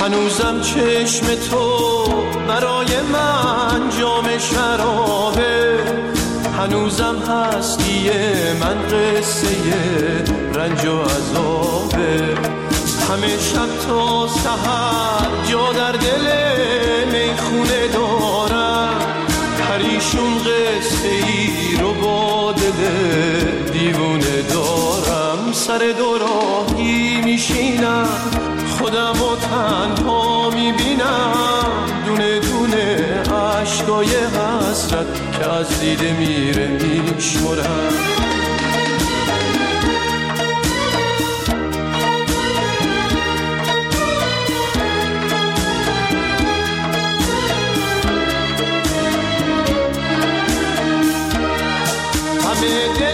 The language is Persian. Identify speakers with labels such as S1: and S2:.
S1: هنوزم چشم تو برای من جام شرابه، هنوزم هستی من قصه رنج و عذابه. همه شب تا سحر جا در دل میخونه دارم، پریشون قصه ای رو با دل دیوونه دارم. سر دوراهی میشینم خودم و تنها میبینم، دونه دونه عشقای حسرت که از دیده میره میشمرم. همه